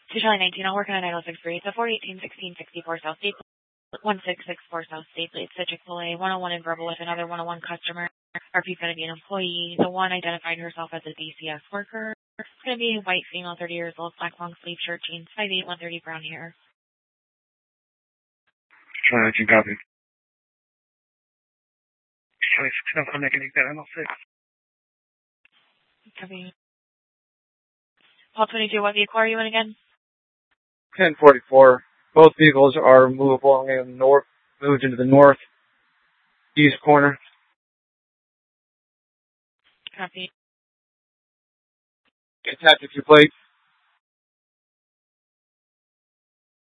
To Charlie 19, I'll work on a 9063. It's a 418-1664 South State, 1664 South State. It's a Chick-fil-A, 101 in verbal with another 101 customer. RP's going to be an employee. The one identified herself as a DCS worker. It's going to be a white female, 30 years old, black long sleeve shirt, jeans, 5'8", 130, brown hair. Charlie 19, copy. Charlie 16, I'm making that ML6. Copy. Paul 22, what vehicle are you in again? 1044. Both vehicles are movable and moved into the northeast corner. Copy. Attach a few plates.